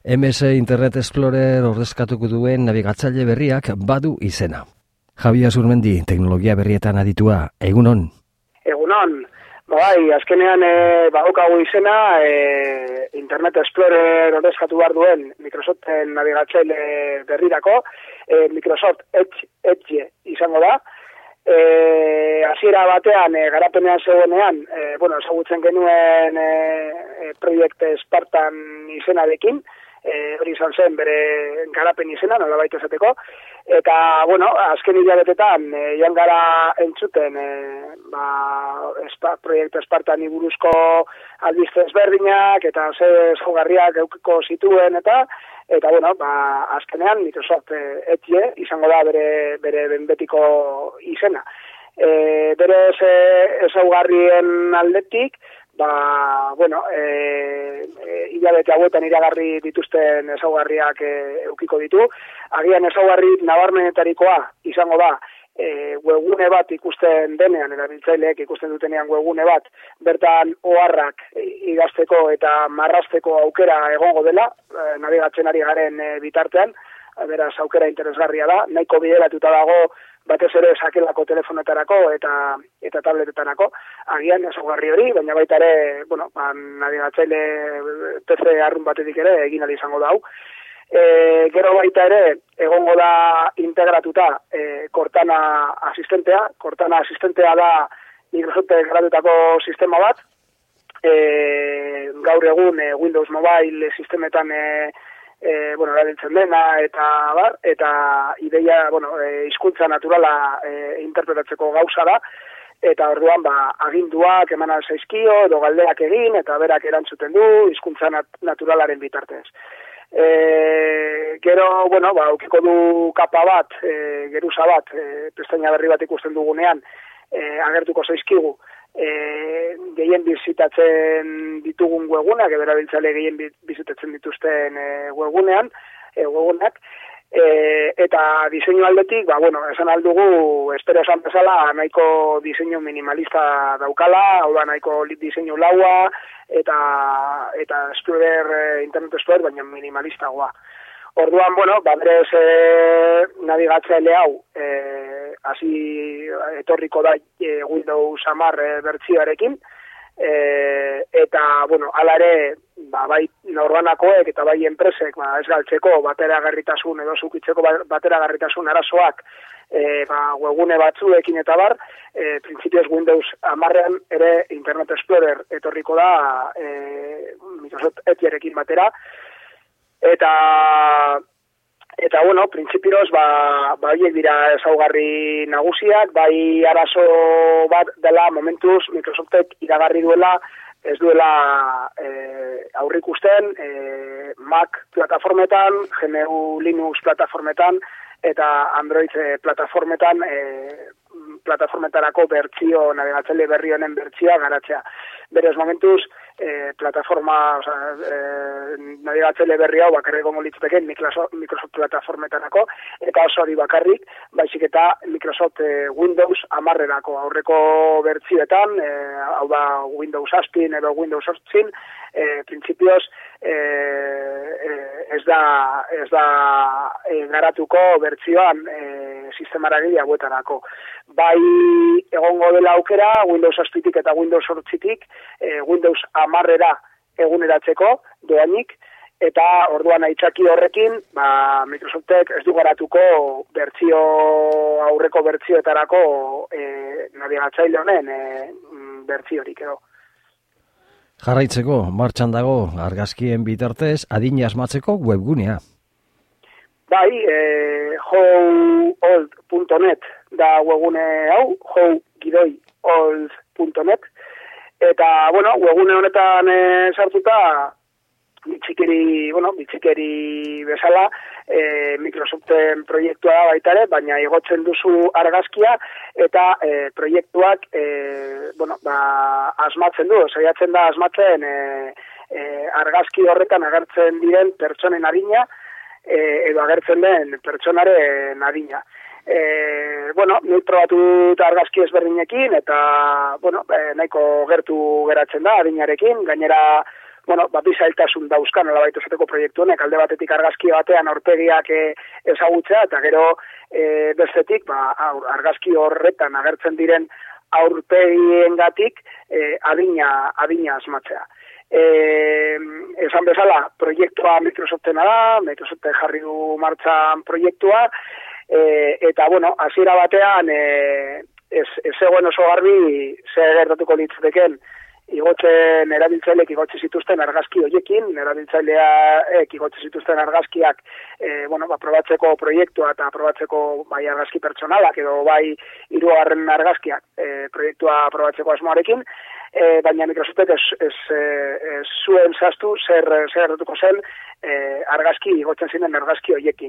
MS Internet Explorer ordezkatuko duen nabigatzaile berriak badu izena. Javi Azurmendi, teknologia berrietan aditua, egunon? Egunon, bai, azkenean badaukagu izena Internet Explorer ordezkatu behar duen Microsoften nabigatzaile berrirako, Microsoft Edge izango da. Hasiera batean, garapenean zegoenean, ezagutzen genuen Project Spartan izenarekin, hori izan zen bere garapen izena, nolabait esateko, eta, azken hilabetetan, joan gara entzuten, Project Spartani buruzko albiste ezberdinak, eta ze ezaugarriak eukiko zituen, eta azkenean Microsoft Edge izango da bere benbetiko izena. Bere ezaugarrien aldetik, hilabete hauetan iragarri dituzten ezaugarriak eukiko ditu. Agian ezaugarri nabarmenetarikoa izango da webgune bat ikusten denean, erabiltzaileek ikusten dutenean webgune bat, bertan oharrak idazteko eta marrazteko aukera egongo dela, nabigatzen ari garen bitartean, beraz aukera interesgarria da, nahiko bideratuta dago batez ere sakelako telefonetarako eta tabletetarako, agian ezaugarri hori, baina baita ere, nabigatzaile PC arrun batetik ere egin ahal izango da hau. Gero baita ere, egongo da integratuta Cortana asistentea. Cortana asistentea da Microsoftek garatutako sistema bat, gaur egun Windows Mobile sistemetan erabiltzen dena eta ideia, hizkuntza naturala interpretatzeko gauza da, eta orduan aginduak eman ahal zaizkio edo galdeak egin eta berak erantzuten du hizkuntza naturalaren bitartez. Gero, aukiko du kapa bat, geruza bat, pestaina berri bat ikusten dugunean, agertuko zaizkigu, gehien bizitatzen ditugun webguneak, edo erabiltzaile gehien bizitatzen dituzten webguneak, eta diseinu aldetik, esan aldugu, espero esan bezala, nahiko diseinu minimalista daukala, hau da nahiko diseinu laua, eta Internet Explorer, baina minimalistagoa. Orduan, berez nabigatzaile hau, hasi etorriko da Windows 10 bertsioarekin, eta, hala ere, bai norbanakoek eta bai enpresek, ez galtzeko bateragarritasun edo zukitzeko bateragarritasun arazoak, webgune batzuekin eta bar, printzipioz Windows 10 ere Internet Explorer etorriko da Microsoft Edgerekin batera, eta printzipioz, horiek dira ezaugarri nagusiak, bai arazo bat dela momentuz Microsoftek iragarri duela, ez duela aurrikusten Mac plataformetan, GNU Linux plataformetan eta Android plataformetarako bertsio, nabigatzaile berri honen bertsioa garatzea. Berez momentuz, nabigatzaile berri hau bakarrik egongo litzateke Microsoft plataformetarako, eta oso hori bakarrik, baizik eta Microsoft Windows 10erako aurreko bertsioetan, hau da Windows 7 edo Windows 8, printzipioz ez da garatuko bertsioan sistemaragile hauetarako. Bai egongo dela aukera Windows 7tik eta Windows 8tik Windows 10era eguneratzeko doainik, eta orduan aitzaki horrekin Microsoftek ez du garatuko aurreko bertsioetarako nabigatzaile honen bertsiorik edo. Jarraitzeko, martxan dago argazkien bitartez adina asmatzeko webgunea. Bai, howold.net da webgune hau, howgidoiold.net, eta, webgune honetan sartuta, bitxikeri bezala, Microsoften proiektua da baita ere, baina igotzen duzu argazkia, eta proiektuak, asmatzen du, saiatzen da asmatzen argazki horretan agertzen diren pertsonen adina, edo agertzen den pertsonaren adina. Nik probatut argazki ezberdinekin, eta, nahiko gertu geratzen da adinarekin, gainera bueno, bizailtasun dauzkan nolabait esateko proiektu honek, alde batetik argazki batean aurpegiak ezagutzea, eta gero bestetik, argazki horretan agertzen diren aurpegiengatik adina asmatzea. Esan bezala, proiektua Microsoftena da, Microsoft jarri du martxan proiektua, eta, bueno, hasiera batean ez zegoen oso garbi zer gertatuko litzateken igotzen erabiltzaileek igotzi zituzten argazki horiekin, erabiltzaileak igotzi zituzten argazkiak probatzeko proiektua eta probatzeko bai argazki pertsonalak edo bai hirugarren argazkiak proiektua probatzeko asmoarekin, baina Microsoftek ez zuen zehaztu zer gertatuko zen argazki igotzen ziren argazki horiekin.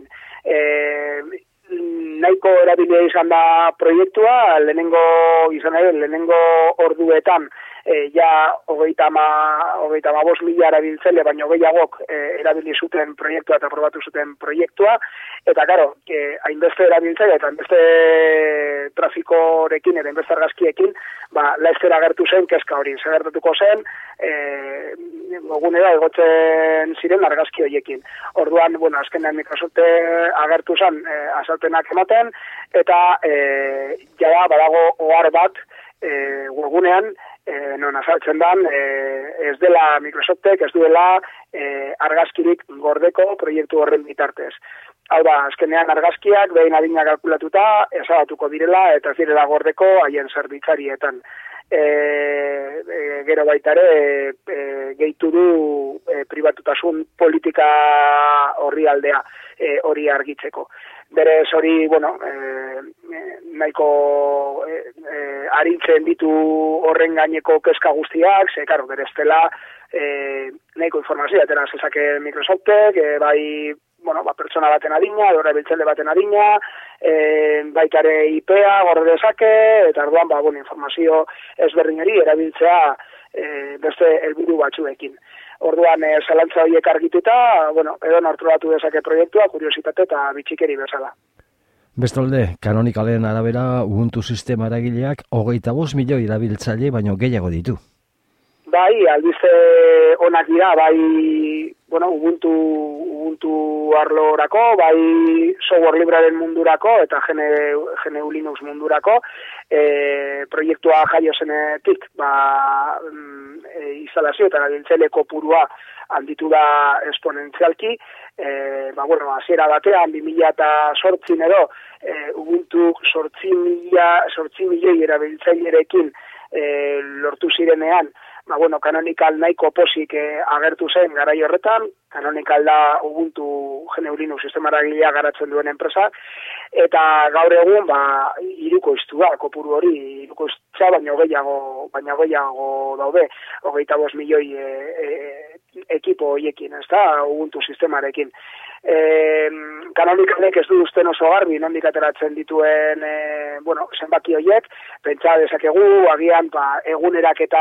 Nahiko erabilia izan da proiektua, lehenengo orduetan ja 35.000 erabiltzaile, baino gehiagok erabili zuten proiektua eta probatu zuten proiektua, eta karo, hainbeste erabiltzaile eta hainbeste trafikorekin eta hainbeste argazkiekin, laizzer agertu zen kezka hori, zer gertatuko zen, gogunera egotzen ziren argazki horiekin. Orduan, azkenean Microsoft agertu zen azalpenak ematen, eta jada badago ohar bat webgunean, non azaltzen dan, ez dela Microsoftek, ez duela argazkirik gordeko proiektu horren bitartez. Hau da, azkenean argazkiak behin adina kalkulatuta ezabatuko direla eta ez direla gordeko haien zerbitzarietan. Gero baitare gehitu du pribatutasun politika horri aldea hori argitzeko. Berez hori, nahiko arintzen ditu horren gaineko kezka guztiak, ze, karo, berez dela nahiko informazioa atera zezake Microsoftek, pertsona baten adina, edo erabiltzaile baten adina, baitare IP-a gorde dezake, eta orduan, informazio ezberdin hori erabiltzea beste helburu batzuekin. Orduan, zalantza horiek argituta, edo nortrolatu dezake proiektua, kuriositate eta bitxikeri bezala. Bestalde, Canonicalen arabera Ubuntu sistema eragileak 25 milioi erabiltzaile baino gehiago ditu. Bai, albiste onak dira, bai, Ubuntu arlorako, bai software librearen mundurako eta GNU Linux mundurako, proiektua jaio zenetik, instalazio eta erabiltzaile kopurua handitu da esponentzialki, hasiera batean 2008 edo Ubuntu 8 milioi erabiltzailerekin lortu zirenean, Canonical nahiko pozik agertu zen garai horretan. Canonical da Ubuntu GNU Linux sistema eragilea garatzen duen enpresa, eta gaur egun hirukoiztu da kopuru hori, hirukoiztza baino gehiago daude, 25 milioi ekipo horiekin, Ubuntu sistemarekin. Canonicalek ez du usten oso garbi nondik ateratzen dituen zenbaki horiek, pentsa dezakegu agian eguneraketa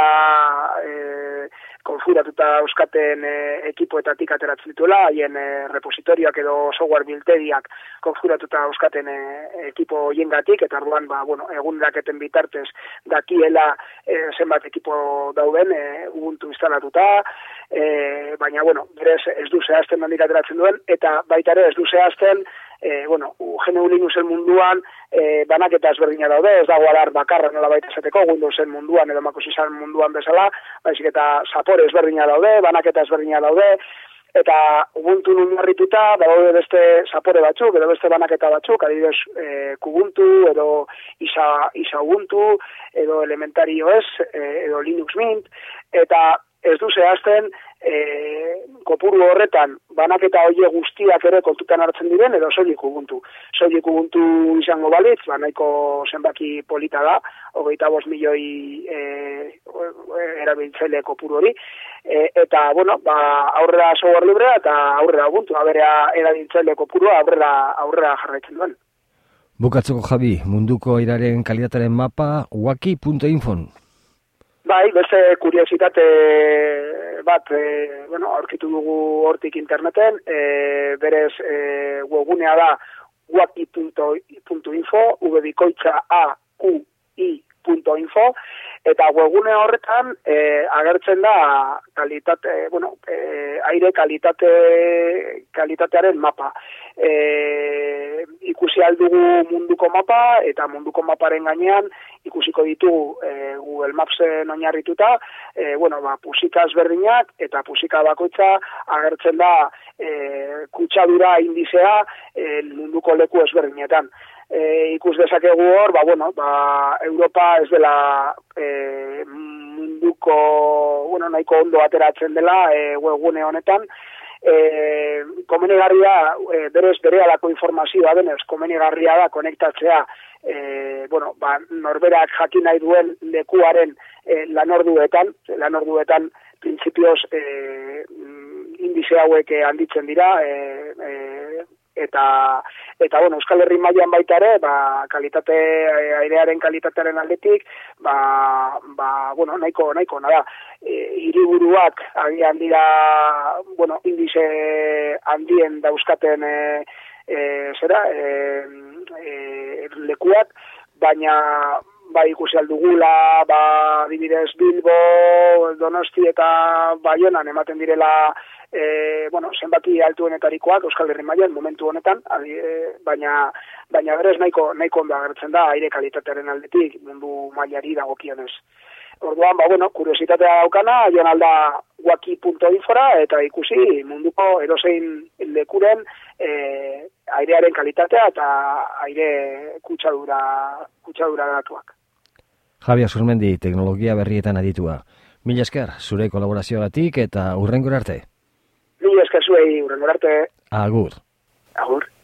konfiguratuta euskaten ekipoetatik ateratzen dituela, haien repositorioak edo software biltegiak konfiguratuta euskaten ekipo hiengatik, eta orduan eguneraketen bitartez dakiela zenbat ekipo dauden Ubuntu instalatuta, baina berez ez du zehazten nondik ateratzen duen, eta baita ere ez du zehazten GNU Linuxen munduan banaketa ezberdina daude, ez dago adar bakarra nolabait esateko, Windowsen munduan edo Macosen munduan bezala, baizik eta zapore ezberdina daude, banaketa ezberdina daude, eta Ubuntu oinarrituta daude beste zapore batzuk, edo beste banaketa batzuk, adibidez Kubuntu, edo Isa Ubuntu, edo Elementary OS, edo Linux Mint, eta ez du zehazten kopuru horretan banaketa hoie guztiak ere kontutan hartzen diren, edo soilik Ubuntu. Soilik Ubuntu izango balitz, zenbaki zenbaki polita da, 25 milioi erabiltzaile kopuru hori, eta, aurrera software librea eta aurrera Ubuntu, aurrera erabiltzaile kopurua aurrera jarraitzen duen. Bukatzeko, Javi, munduko airaren kalitatearen mapa waki.info. Bai, beste kuriositate bat, aurkitu dugu hortik interneten, berez webgunea da waki.info, webikoitza AQI www.waki.info, eta webgune horretan agertzen da aire kalitatearen mapa. Ikusi aldugu munduko mapa, eta munduko maparen gainean ikusiko ditugu Google Mapsen oinarrituta, pusika ezberdinak, eta pusika bakoitza agertzen da kutsadura indizea munduko leku ezberdinetan. Ikus dezakegu hor, Europa ez dela munduko, nahiko ondo ateratzen dela webgune honetan. Komenigarria, berez berehalako informazioa denez, komenigarria da konektatzea norberak jakin nahi duen lekuaren lanorduetan printzipioz indize hauek handitzen dira, eta Euskal Herri mailan baita ere, airearen kalitatearen aldetik, nahiko nada. Hiriburuak agian dira, indize handien dauzkaten lekuak, baina ikusi aldugula, adibidez Bilbo, Donosti eta Baionan ematen direla zenbaki altuenetarikoak Euskal Herri mailan momentu honetan, baina berez nahiko ondo agertzen da aire kalitatearen aldetik mundu mailari dagokionez. Orduan, kuriositatea daukana, joan alda waki.infora eta ikusi munduko edozein lekuren airearen kalitatea eta aire kutsadura datuak. Javier Surmendi, teknologia berrietan aditua. Mila esker, zure kolaborazioagatik eta hurrengora arte. Mila esker zuei, hurrengora arte. Agur. Agur.